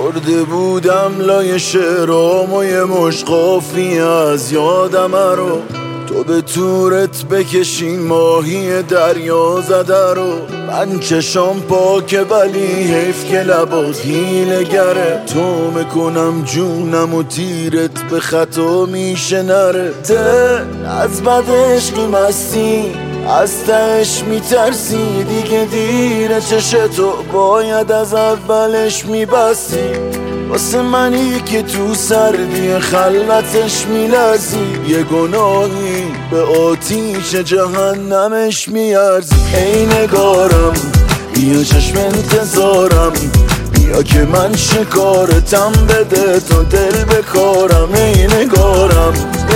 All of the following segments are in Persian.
برده بودم لای شعرام و یه مشقافی از یادم رو تو به تورت بکشین ماهی دریا زده رو من چشام پاکه ولی حیف که لبات حیله گره تو میکنم جونم و تیرت به خطا میشه نره ته از بد عشقی مستی از تهش میترسی دیگه دیره چشتو باید از اولش میبستی واسه منی که تو سردی خلوتش میلرزی یه گناهی به آتیش جهنمش میارزی ای نگارم بیا چشم انتظارم بیا که من شکارتم بده تو دل بکارم ای نگارم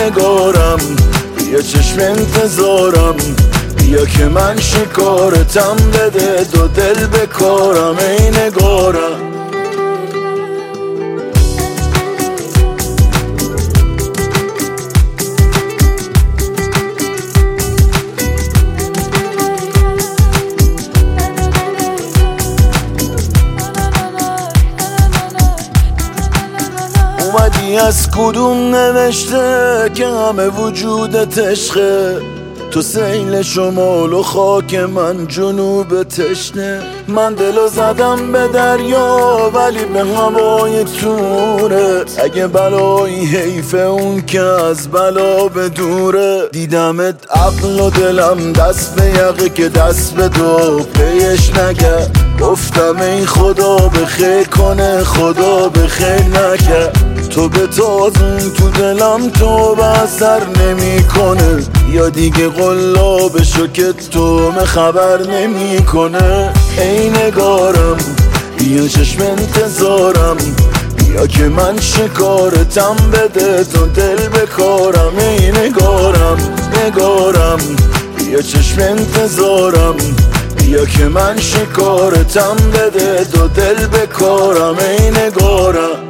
بیا چشم انتظارم بیا که من شکارتم بده دو دل بکارم ای نگارم اومدی از کدوم نوشته که همه وجودت عشقه تو سیل شمال و خاک من جنوب تشنه من دلو زدم به دریا ولی به هوای توره اگه بلایی حیف اون که از بلا به دوره دیدمت عقل و دلم دست به یقه که دست به دو پیش نگه گفتم ای خدا به خیر کنه خدا به خیر نکرد تو به تازون تو دلم تو به اثر نمی کنه یا دیگه قلاب شو که تو خبر نمی کنه ای نگارم بیا چشم انتظارم بیا که من شکارتم بده تو دل بکارم ای نگارم بیا چشم انتظارم بیا که من شکارتم بده دو دل بکارم ای نگارم